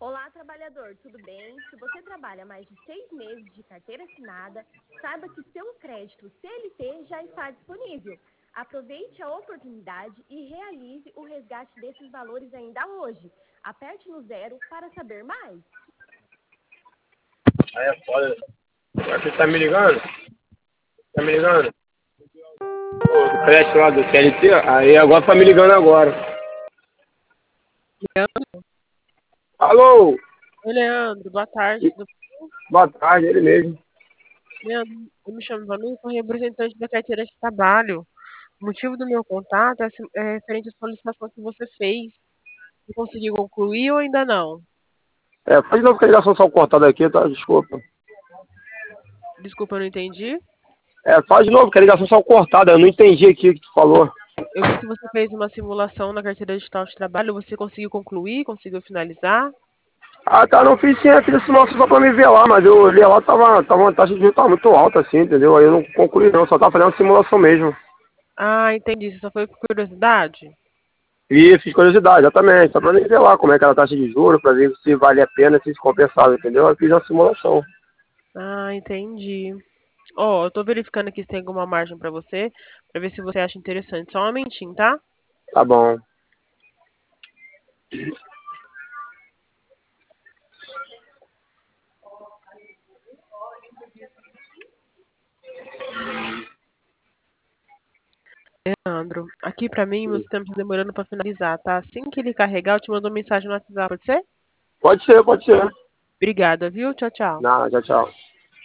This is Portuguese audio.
Olá, trabalhador, tudo bem? Se você trabalha mais de 6 meses de carteira assinada, saiba que seu crédito CLT já está disponível. Aproveite a oportunidade e realize o resgate desses valores ainda hoje. Aperte no 0 para saber mais. Aí é foda. Você tá me ligando? Tá me ligando? Pô, do crédito lá do CLT, aí agora tá me ligando agora. Leandro, Alô? oi, Leandro, boa tarde. Boa tarde, ele mesmo. Leandro, eu me chamo Vanessa, sou representante da carteira de trabalho. O motivo do meu contato é referente à solicitação que você fez. Você conseguiu concluir ou ainda não? Faz de novo que a ligação só cortada aqui, tá? Desculpa. Desculpa, eu não entendi. Faz de novo que a ligação só cortada, eu não entendi aqui o que tu falou. Eu vi que você fez uma simulação na carteira digital de trabalho. Você conseguiu concluir? Conseguiu finalizar? Ah, tá, não fiz sim, eu fiz esse nosso só pra me ver lá, mas eu olhei lá, tava uma taxa de juros tava muito alta assim, entendeu? Aí eu não concluí não, só tava fazendo uma simulação mesmo. Ah, entendi. Você só foi por curiosidade? E fiz curiosidade, exatamente, só pra me ver lá como é que era a taxa de juros, pra ver se vale a pena, se compensava, entendeu? Eu fiz uma simulação. Ah, entendi. Ó, eu tô verificando aqui se tem alguma margem pra você, pra ver se você acha interessante. Só um momentinho, tá? Tá bom. Leandro, aqui pra mim, meu sistema tá demorando pra finalizar, tá? Assim que ele carregar, eu te mando uma mensagem no WhatsApp, pode ser? Pode ser, pode ser. Obrigada, viu? Tchau, tchau. Não, tchau, tchau.